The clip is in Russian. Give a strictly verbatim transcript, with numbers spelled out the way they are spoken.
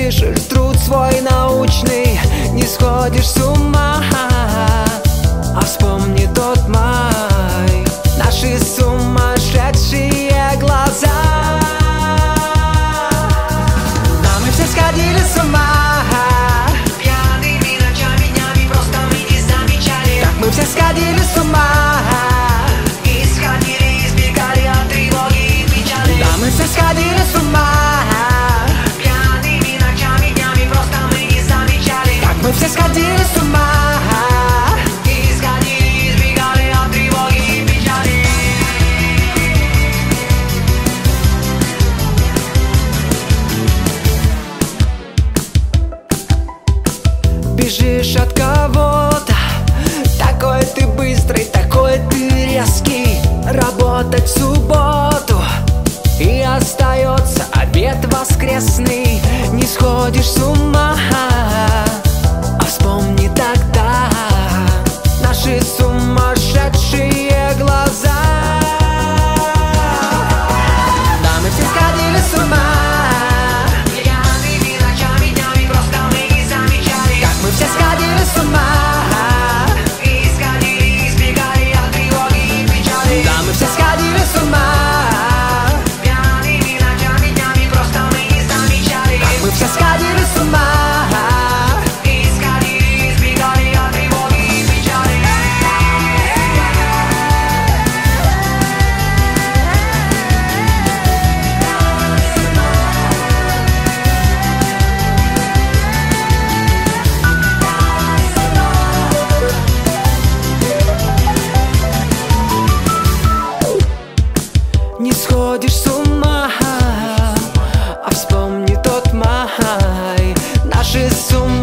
пишешь труд свой научный, не сходишь с ума. А вспомни тот май, наши сумасшедшие глаза. Да, мы все сходили с ума, пьяными ночами, днями, просто мы не замечали. как мы все сходили с ума. Исходили, избегали от тревоги и печали. Да, мы все сходили с ума, Пьяными ночами, днями, просто мы не замечали. как мы все сходили с ума. Исходили, избегали от тревоги и печали. Бежишь от кого-то, такой ты быстрый, такой ты резкий. Работать в субботу, и остается обед воскресный. Не сходишь с ума, а вспомни тогда наши сумасшедшие глаза. Да, мы все сходили с ума, Пьяными ночами, днями, просто мы не замечали. как мы все сходили с ума. Исходили, избегали от тревоги и печали. Да, мы все сходили с ума, Пьяными ночами, днями, просто мы не замечали. мы все сходили с ума. Исходили, избегали от тревоги и печали. Не сходишь с ума, а вспомни тот май, наши сумасшедшие